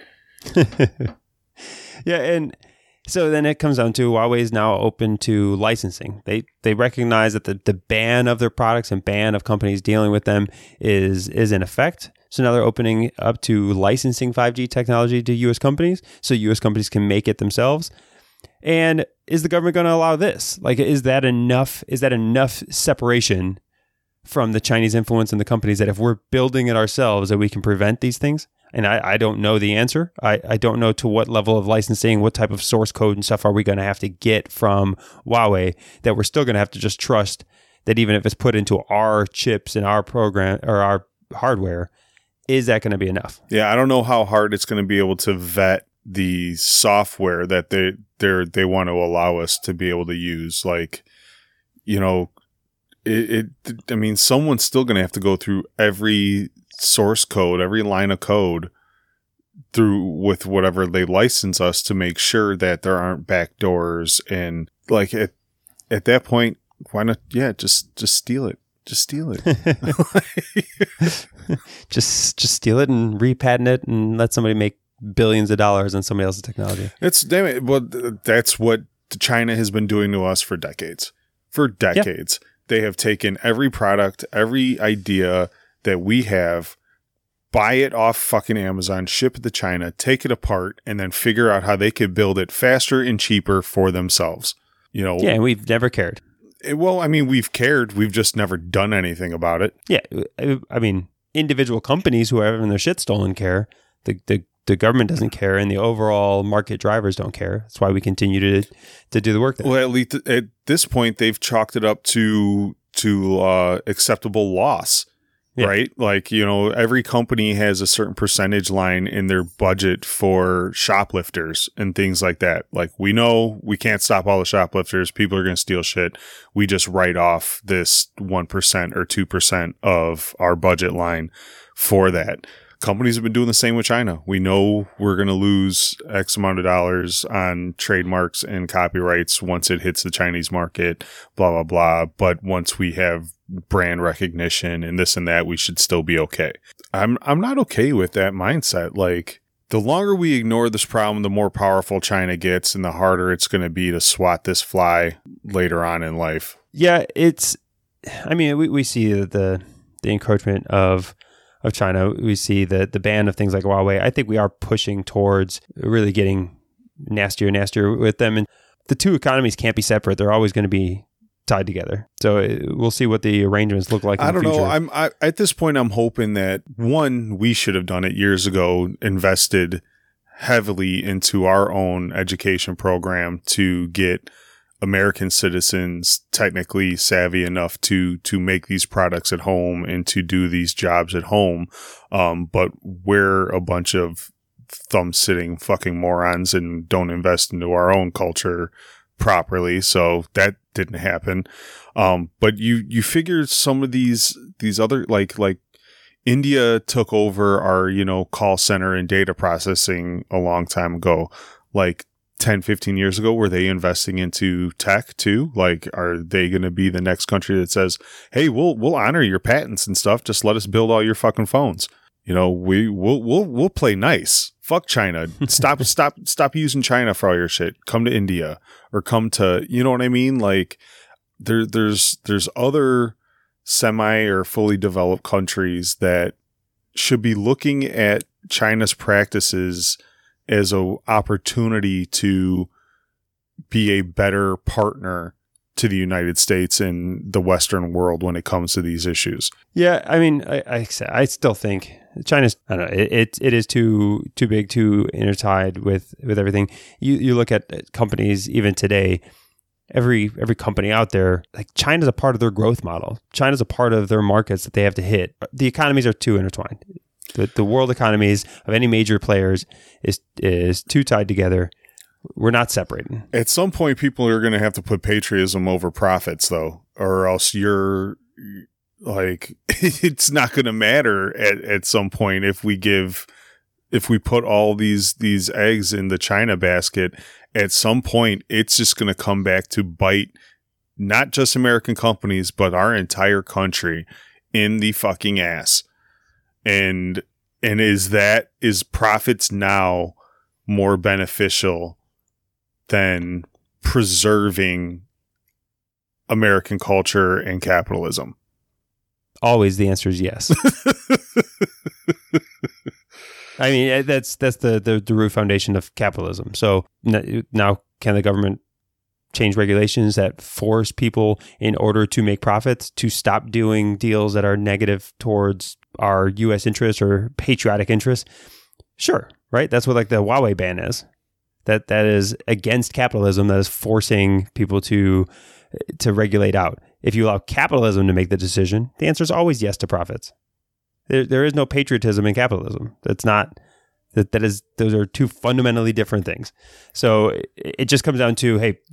Yeah, and so then it comes down to Huawei is now open to licensing. They recognize that the ban of their products and ban of companies dealing with them is in effect. So now they're opening up to licensing 5G technology to U.S. companies, so U.S. companies can make it themselves. And is the government going to allow this? Like, is that enough? Is that enough separation from the Chinese influence in the companies that if we're building it ourselves, that we can prevent these things? And I don't know the answer. I don't know to what level of licensing, what type of source code and stuff are we going to have to get from Huawei that we're still going to have to just trust that even if it's put into our chips and our program or our hardware, is that going to be enough? Yeah, I don't know how hard it's going to be able to vet the software that they want to allow us to be able to use. Like, you know, I mean, someone's still going to have to go through every source code, every line of code through with whatever they license us to make sure that there aren't backdoors. And like at that point, why not? Yeah, just steal it. Just steal it. just steal it and repatent it and let somebody make billions of dollars on somebody else's technology. Damn it. Well, that's what China has been doing to us for decades. For decades. Yep. They have taken every product, every idea that we have, buy it off fucking Amazon, ship it to China, take it apart, and then figure out how they could build it faster and cheaper for themselves. You know? Yeah, and we've never cared. Well, I mean, we've cared. We've just never done anything about it. Yeah. I mean, individual companies who are having their shit stolen care. The government doesn't care, and the overall market drivers don't care. That's why we continue to do the work there. Well, at least at this point, they've chalked it up to acceptable loss, right? Like, you know, every company has a certain percentage line in their budget for shoplifters and things like that. Like, we know we can't stop all the shoplifters. People are going to steal shit. We just write off this 1% or 2% of our budget line for that. Companies have been doing the same with China. We know we're going to lose X amount of dollars on trademarks and copyrights once it hits the Chinese market, blah, blah, blah. But once we have brand recognition and this and that, we should still be okay. I'm not okay with that mindset. Like, the longer we ignore this problem, the more powerful China gets and the harder it's going to be to swat this fly later on in life. Yeah, we see the encroachment of China. We see the ban of things like Huawei. I think we are pushing towards really getting nastier and nastier with them. And the two economies can't be separate. They're always going to be tied together. So we'll see what the arrangements look like in the future. I don't know. At this point, I'm hoping that, one, we should have done it years ago, invested heavily into our own education program to get American citizens technically savvy enough to make these products at home and to do these jobs at home. But we're a bunch of thumb-sitting fucking morons and don't invest into our own culture properly. So that didn't happen. But you figure some of these other, like India took over our, you know, call center and data processing a long time ago. Like, 10, 15 years ago, were they investing into tech too? Like, are they going to be the next country that says, hey, we'll honor your patents and stuff. Just let us build all your fucking phones. You know, we'll play nice. Fuck China. Stop using China for all your shit. Come to India or come to, you know what I mean? Like, there's other semi or fully developed countries that should be looking at China's practices as an opportunity to be a better partner to the United States and the Western world when it comes to these issues. Yeah, I mean, I still think China's, I don't know, it is too big, too intertied with everything. You look at companies even today, every company out there, like, China's a part of their growth model. China's a part of their markets that they have to hit. The economies are too intertwined. The world economies of any major players is too tied together. We're not separating. At some point, people are going to have to put patriotism over profits, though, or else you're like, it's not going to matter at some point if we put all these eggs in the China basket. At some point, it's just going to come back to bite not just American companies, but our entire country in the fucking ass. And is profits now more beneficial than preserving American culture and capitalism? Always the answer is yes. I mean, that's the root foundation of capitalism. So now, can the government change regulations that force people, in order to make profits, to stop doing deals that are negative towards our U.S. interests or patriotic interests? Sure, right? That's what, like, the Huawei ban is. That is against capitalism. That is forcing people to regulate out. If you allow capitalism to make the decision, the answer is always yes to profits. There is no patriotism in capitalism. That's not. Those are two fundamentally different things. So it just comes down to, hey,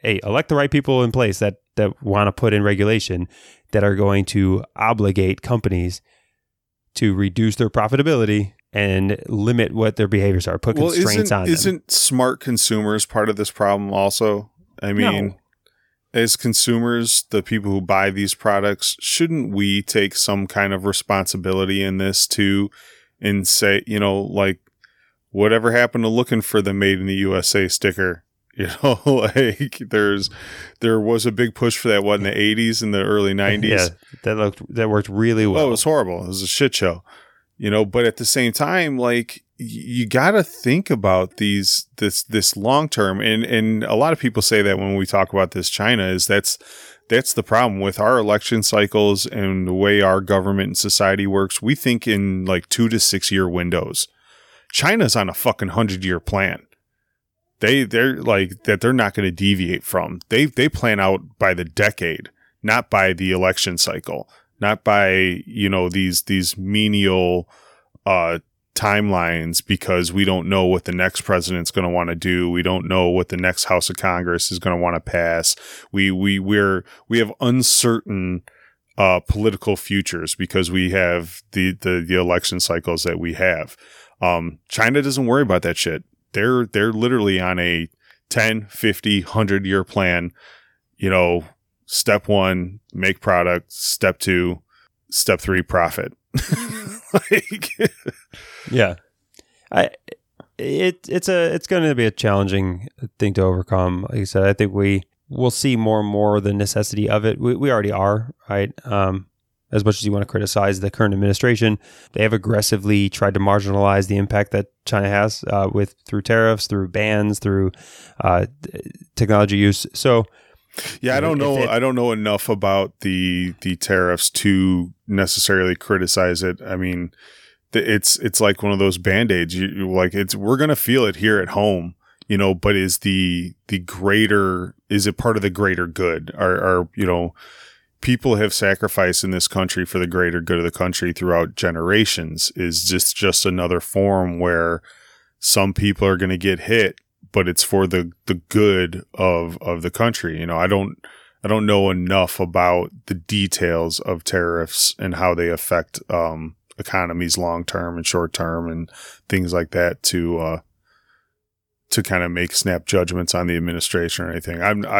hey, elect the right people in place that want to put in regulation that are going to obligate companies to reduce their profitability and limit what their behaviors are, put constraints on them. Isn't smart consumers part of this problem also? I mean, No. As consumers, the people who buy these products, shouldn't we take some kind of responsibility in this too and say, like, whatever happened to looking for the Made in the USA sticker? Like there was a big push for that, in the 80s and the early 90s? Yeah, that worked really well. Oh, it was horrible. It was a shit show. But at the same time, like, you got to think about this long term, and a lot of people say that when we talk about this China is that's the problem with our election cycles and the way our government and society works. We think in like 2 to 6 year windows. China's on a fucking 100-year plan. They're like that. They're not going to deviate from. They plan out by the decade, not by the election cycle, not by these menial timelines, because we don't know what the next president's going to want to do. We don't know what the next House of Congress is going to want to pass. We have uncertain political futures because we have the election cycles that we have. China doesn't worry about that shit. They're literally on a 10, 50, 100-year plan. Step 1, make product. Step 2, step 3, profit. Yeah, it's going to be a challenging thing to overcome. Like I said, I think we'll see more and more the necessity of it. We already are, right? As much as you want to criticize the current administration, they have aggressively tried to marginalize the impact that China has through tariffs, through bans, through technology use. So, yeah, I don't know enough about the tariffs to necessarily criticize it. I mean, it's like one of those Band-Aids. We're gonna feel it here at home, But is is it part of the greater good? Are people have sacrificed in this country for the greater good of the country throughout generations. Is just another form where some people are going to get hit, but it's for the good of the country. I don't know enough about the details of tariffs and how they affect economies long term and short term and things like that to kind of make snap judgments on the administration or anything.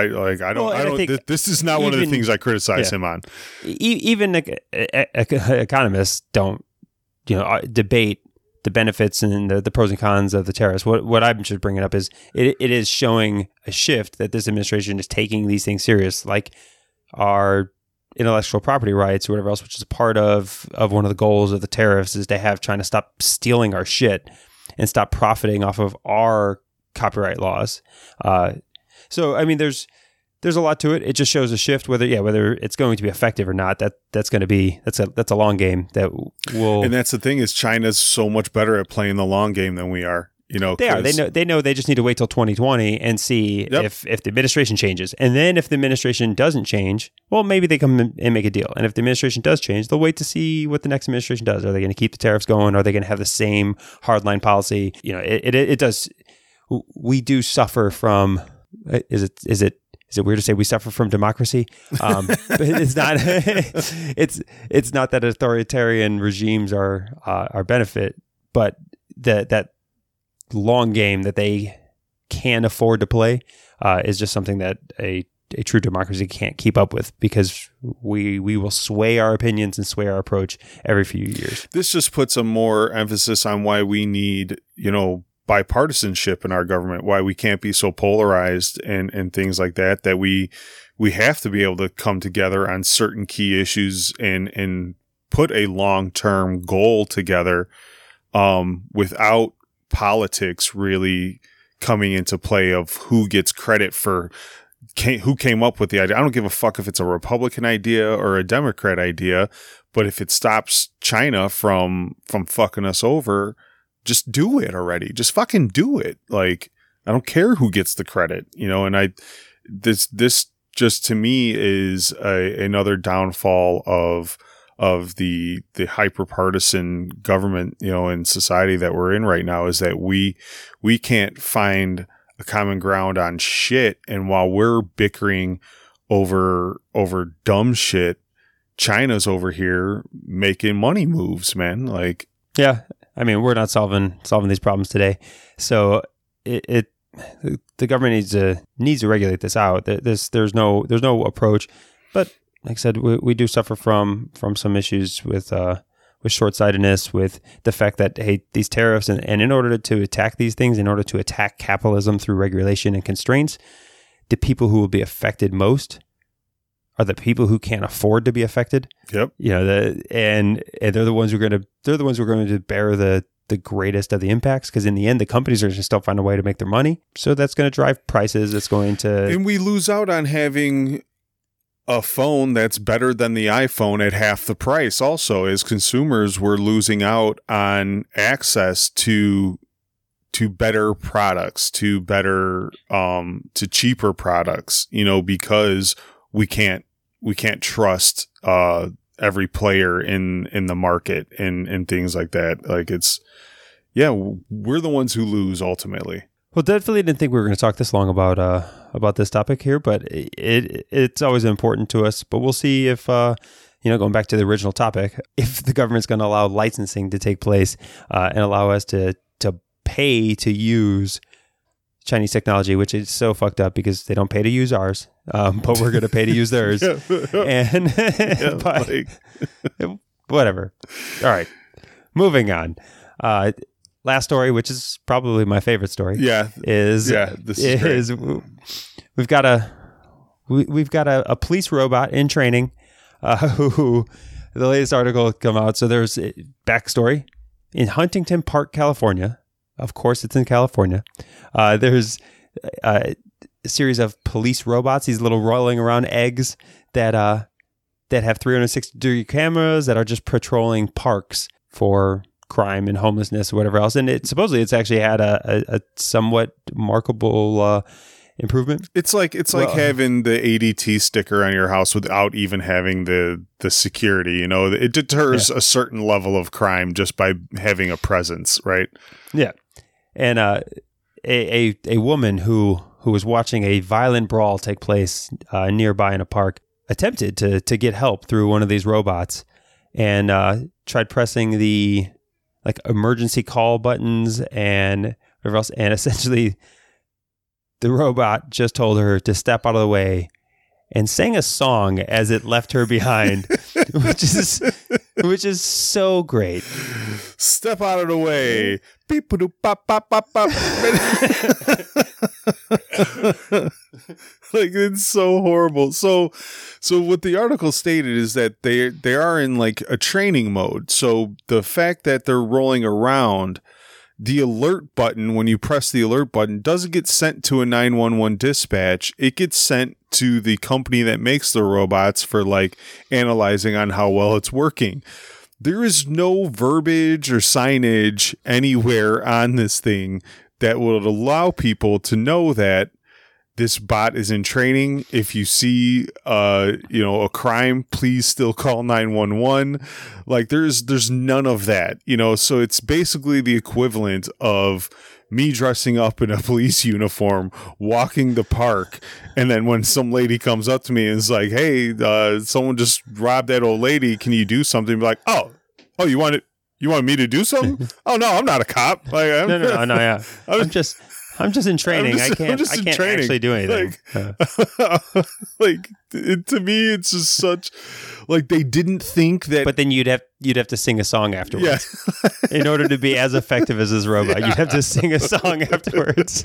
This is not one of the things I criticize him on. Even economists don't, debate the benefits and the pros and cons of the tariffs. What I'm just bringing up is it is showing a shift that this administration is taking these things serious, like our intellectual property rights or whatever else, which is a part of one of the goals of the tariffs is to have China stop stealing our shit and stop profiting off of our copyright laws. So I mean, there's a lot to it. It just shows a shift. Whether it's going to be effective or not, that's a long game that will. And that's the thing is China's so much better at playing the long game than we are. They are. They know. They just need to wait till 2020 and see if the administration changes. And then if the administration doesn't change, well, maybe they come and make a deal. And if the administration does change, they'll wait to see what the next administration does. Are they going to keep the tariffs going? Are they going to have the same hardline policy? It does. We do suffer from. Is it weird to say we suffer from democracy? But it's not. it's not that authoritarian regimes are our benefit, but that long game that they can afford to play is just something that a true democracy can't keep up with, because we will sway our opinions and sway our approach every few years. This just puts a more emphasis on why we need, bipartisanship in our government, why we can't be so polarized and things like that, that we have to be able to come together on certain key issues and put a long-term goal together without politics really coming into play of who gets credit for who came up with the idea. I don't give a fuck if it's a Republican idea or a Democrat idea, but if it stops China from fucking us over, just do it already. Just fucking do it. Like, I don't care who gets the credit, and this just to me is another downfall of the hyper-partisan government, and society that we're in right now, is that we can't find common ground on shit. And while we're bickering over dumb shit, China's over here making money moves, man. Like, yeah, I mean, we're not solving these problems today, so the government needs to regulate this out. There's no approach, but like I said, we do suffer from some issues with short-sightedness, with the fact that, hey, these tariffs, and in order to attack these things, in order to attack capitalism through regulation and constraints, the people who will be affected most are the people who can't afford to be affected. Yep. You know, and they're the ones who are going to bear the greatest of the impacts, because in the end, the companies are going to still find a way to make their money. So that's going to drive prices. It's going to, and we lose out on having a phone that's better than the iPhone at half the price. Also, as consumers, we're losing out on access to better products, to cheaper products, you know, because we can't trust every player in the market and things like that. Like, we're the ones who lose ultimately. Well, definitely didn't think we were going to talk this long about this topic here, but it's always important to us. But we'll see if, going back to the original topic, if the government's going to allow licensing to take place and allow us to pay to use Chinese technology, which is so fucked up because they don't pay to use ours, but we're going to pay to use theirs. And whatever. All right, moving on. Last story, which is probably my favorite story. This is we've got a police robot in training. Who the latest article come out. So there's a backstory in Huntington Park, California. Of course, it's in California. There's a series of police robots, these little rolling around eggs that have 360-degree cameras that are just patrolling parks for crime and homelessness or whatever else. And it's actually had a somewhat remarkable improvement. It's like having the ADT sticker on your house without even having the security. You know, it deters a certain level of crime just by having a presence, right? Yeah. And a woman who was watching a violent brawl take place nearby in a park attempted to get help through one of these robots and tried pressing the emergency call buttons and whatever else, and essentially the robot just told her to step out of the way and sang a song as it left her behind, which is so great. Step out of the way. Beep, bop, bop, bop, bop. Like, it's so horrible. So what the article stated is that they are in like a training mode. So the fact that they're rolling around, the alert button, when you press the alert button, doesn't get sent to a 911 dispatch. It gets sent to the company that makes the robots for like analyzing on how well it's working. There is no verbiage or signage anywhere on this thing that would allow people to know that this bot is in training. If you see, a crime, please still call 911. Like, there's none of that, so it's basically the equivalent of me dressing up in a police uniform, walking the park. And then when some lady comes up to me and is like, hey, someone just robbed that old lady. Can you do something? Be like, oh, you want me to do something? Oh no, I'm not a cop. Like, no, yeah. I'm just in training. I can't actually do anything. To me, it's just such like they didn't think that. But then you'd have to sing a song afterwards. Yeah. In order to be as effective as this robot, you'd have to sing a song afterwards.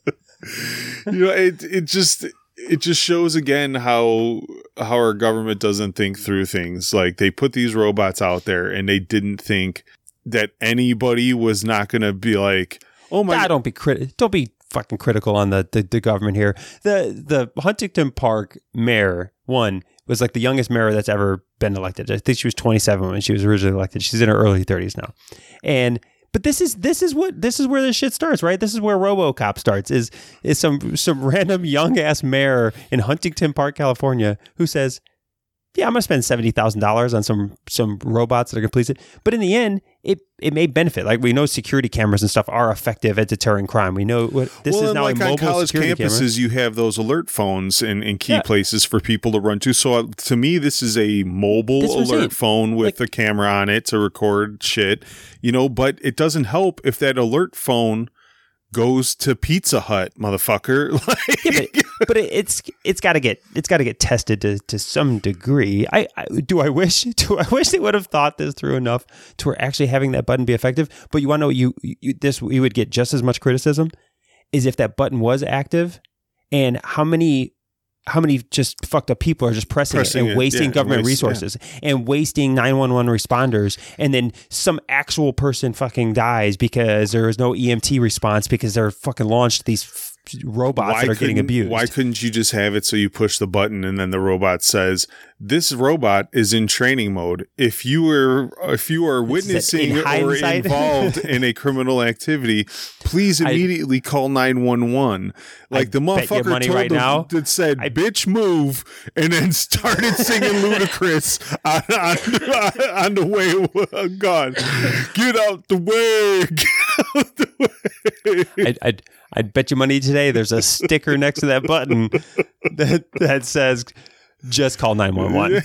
It just shows again how our government doesn't think through things. Like, they put these robots out there and they didn't think that anybody was not going to be like, oh my. Don't be fucking critical on the government here. The Huntington Park mayor, was like the youngest mayor that's ever been elected. I think she was 27 when she was originally elected. She's in her early 30s now. But this is where this shit starts, right? This is where RoboCop starts. Is some random young ass mayor in Huntington Park, California, who says, yeah, I'm going to spend $70,000 on some robots that are going to police it. But in the end, it may benefit. Like we know security cameras and stuff are effective at deterring crime. We know this is now like a mobile on college security campuses, camera. you have those alert phones in key places for people to run to. So to me, this is a mobile alert phone with a camera on it to record shit, but it doesn't help if that alert phone goes to Pizza Hut, motherfucker. But it's got to get tested to some degree. I wish they would have thought this through enough to where actually having that button be effective. But you want to know you would get just as much criticism is if that button was active, and how many just fucked up people are just pressing it and wasting government resources and wasting 911 responders, and then some actual person fucking dies because there is no EMT response because they're fucking launched these robots that are getting abused. Why couldn't you just have it so you push the button and then the robot says, "This robot is in training mode. If you are witnessing or involved in a criminal activity, please immediately call 911." Like the motherfucker told that said, "Bitch, move," and then started singing Ludacris on the way. God, get out the way. Get out the way. I'd bet you money today there's a sticker next to that button that says just call 911.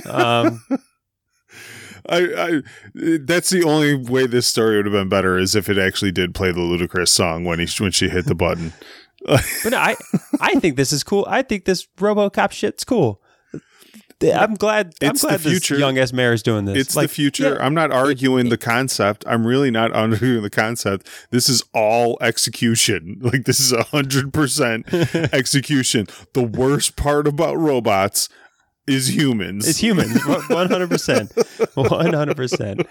That's the only way this story would have been better is if it actually did play the Ludacris song when she hit the button. But I think this is cool. I think this RoboCop shit's cool. I'm glad this young ass mayor is doing this. It's the future. I'm not arguing the concept. I'm really not arguing the concept. This is all execution. Like this is 100% execution. The worst part about robots is humans. It's humans. 100%. 100%.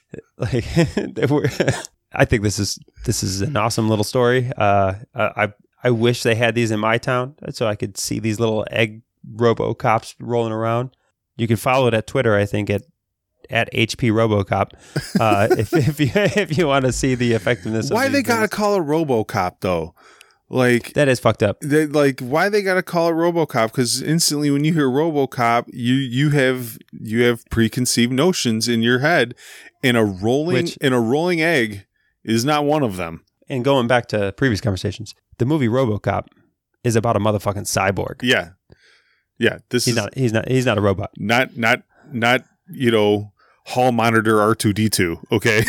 Like I think this is an awesome little story. I wish they had these in my town so I could see these little egg RoboCops rolling around. You can follow it at Twitter, I think, at HP RoboCop. If you want to see the effectiveness. Why of they gotta call it RoboCop though? Like that is fucked up. Why they gotta call it RoboCop? Because instantly when you hear RoboCop, you have preconceived notions in your head, and a rolling egg is not one of them. And going back to previous conversations, the movie RoboCop is about a motherfucking cyborg. Yeah. Yeah, he's not a robot. Not hall monitor R2D2, okay?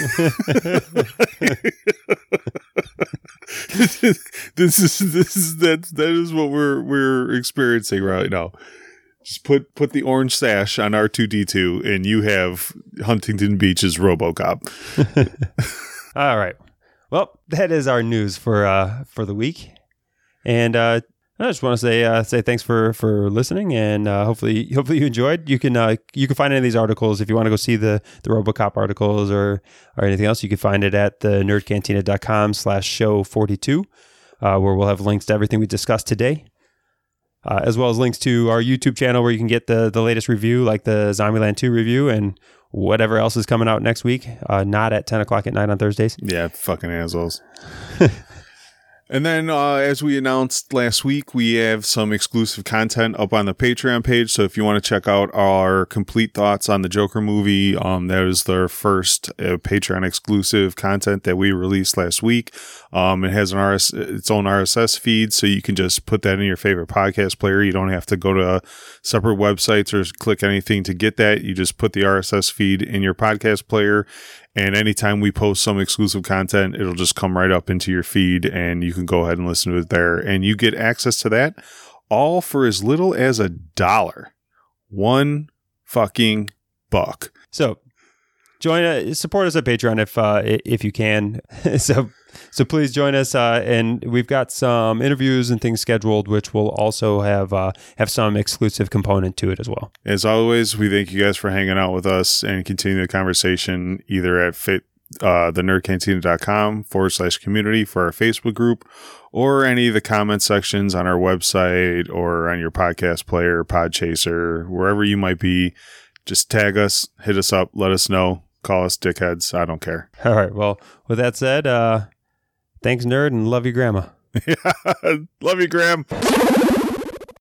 that is what we're experiencing right now. Just put the orange sash on R2D2 and you have Huntington Beach's RoboCop. All right. Well, that is our news for the week. And I just want to say thanks for listening, and hopefully you enjoyed. You can find any of these articles if you want to go see the RoboCop articles or anything else. You can find it at the nerdcantina.com/show42, where we'll have links to everything we discussed today, as well as links to our YouTube channel where you can get the latest review, like the Zombieland 2 review and whatever else is coming out next week. Not at 10 o'clock at night on Thursdays. Yeah, fucking assholes. And then, as we announced last week, we have some exclusive content up on the Patreon page. So if you want to check out our complete thoughts on the Joker movie, that was their first Patreon exclusive content that we released last week. It has its own RSS feed, so you can just put that in your favorite podcast player. You don't have to go to separate websites or click anything to get that. You just put the RSS feed in your podcast player. And anytime we post some exclusive content, it'll just come right up into your feed and you can go ahead and listen to it there. And you get access to that all for as little as $1. $1 fucking buck. So support us at Patreon if you can. So please join us. And we've got some interviews and things scheduled, which will also have some exclusive component to it as well. As always, we thank you guys for hanging out with us and continue the conversation either at thenerdcantina.com/community for our Facebook group, or any of the comment sections on our website or on your podcast player, Podchaser, wherever you might be. Just tag us, hit us up, let us know, call us dickheads. I don't care. All right. Well, with that said, thanks, nerd, and love you, Grandma. Love you, Graham.